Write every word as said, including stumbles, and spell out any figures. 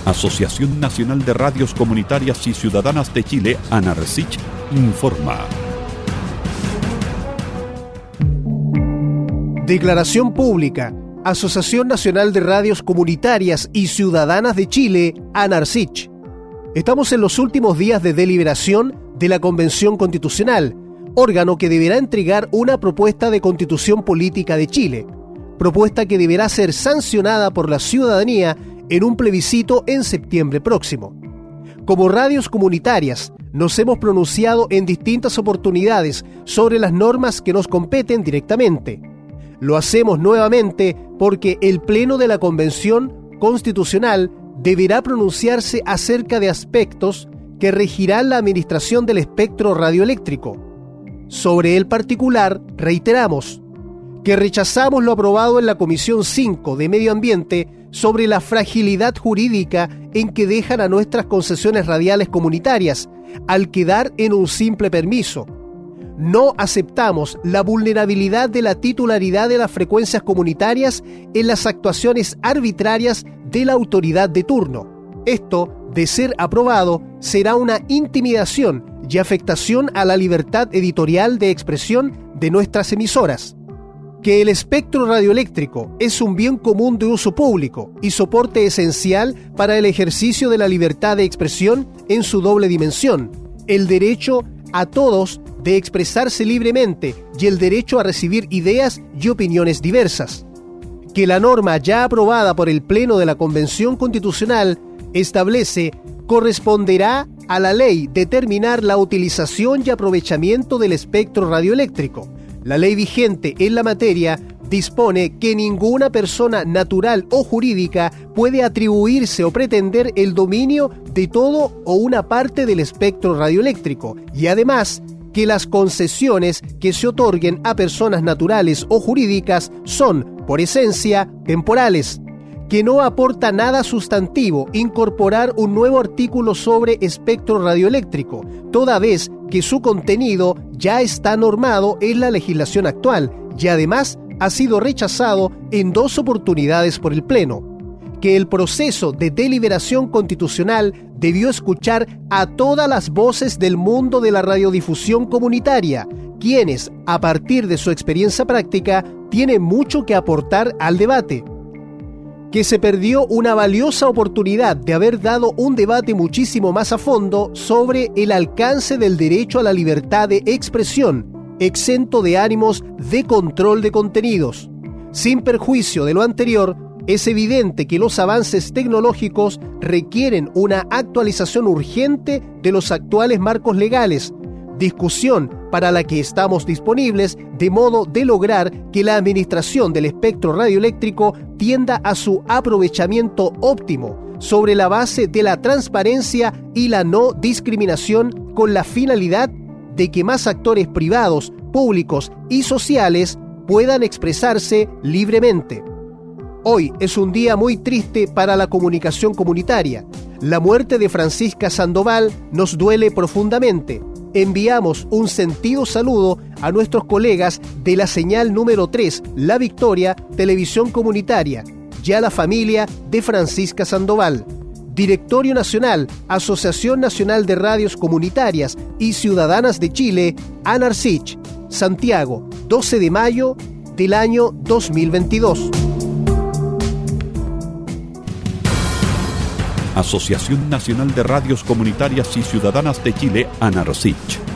Asociación Nacional de Radios Comunitarias y Ciudadanas de Chile, ANARSICH, informa. Declaración pública. Asociación Nacional de Radios Comunitarias y Ciudadanas de Chile, ANARSICH. Estamos en los últimos días de deliberación de la Convención Constitucional, órgano que deberá entregar una propuesta de Constitución Política de Chile, propuesta que deberá ser sancionada por la ciudadanía en un plebiscito en septiembre próximo. Como radios comunitarias, nos hemos pronunciado en distintas oportunidades sobre las normas que nos competen directamente. Lo hacemos nuevamente porque el Pleno de la Convención Constitucional deberá pronunciarse acerca de aspectos que regirán la administración del espectro radioeléctrico. Sobre el particular, reiteramos que rechazamos lo aprobado en la Comisión cinco de Medio Ambiente sobre la fragilidad jurídica en que dejan a nuestras concesiones radiales comunitarias al quedar en un simple permiso. No aceptamos la vulnerabilidad de la titularidad de las frecuencias comunitarias en las actuaciones arbitrarias de la autoridad de turno. Esto, de ser aprobado, será una intimidación y afectación a la libertad editorial de expresión de nuestras emisoras. Que el espectro radioeléctrico es un bien común de uso público y soporte esencial para el ejercicio de la libertad de expresión en su doble dimensión, el derecho a todos de expresarse libremente y el derecho a recibir ideas y opiniones diversas. Que la norma ya aprobada por el Pleno de la Convención Constitucional establece corresponderá a la ley determinar la utilización y aprovechamiento del espectro radioeléctrico. La ley vigente en la materia dispone que ninguna persona natural o jurídica puede atribuirse o pretender el dominio de todo o una parte del espectro radioeléctrico y además que las concesiones que se otorguen a personas naturales o jurídicas son, por esencia, temporales. Que no aporta nada sustantivo incorporar un nuevo artículo sobre espectro radioeléctrico, toda vez que su contenido ya está normado en la legislación actual y además ha sido rechazado en dos oportunidades por el Pleno. Que el proceso de deliberación constitucional debió escuchar a todas las voces del mundo de la radiodifusión comunitaria, quienes, a partir de su experiencia práctica, tienen mucho que aportar al debate. Que se perdió una valiosa oportunidad de haber dado un debate muchísimo más a fondo sobre el alcance del derecho a la libertad de expresión, exento de ánimos de control de contenidos. Sin perjuicio de lo anterior, es evidente que los avances tecnológicos requieren una actualización urgente de los actuales marcos legales, discusión para la que estamos disponibles de modo de lograr que la administración del espectro radioeléctrico tienda a su aprovechamiento óptimo sobre la base de la transparencia y la no discriminación con la finalidad de que más actores privados, públicos y sociales puedan expresarse libremente. Hoy es un día muy triste para la comunicación comunitaria. La muerte de Francisca Sandoval nos duele profundamente. Enviamos un sentido saludo a nuestros colegas de la señal número tres, La Victoria, Televisión Comunitaria, y a la familia de Francisca Sandoval. Directorio Nacional, Asociación Nacional de Radios Comunitarias y Ciudadanas de Chile, ANARSICH, Santiago, doce de mayo del año dos mil veintidós. Asociación Nacional de Radios Comunitarias y Ciudadanas de Chile, ANARSICH.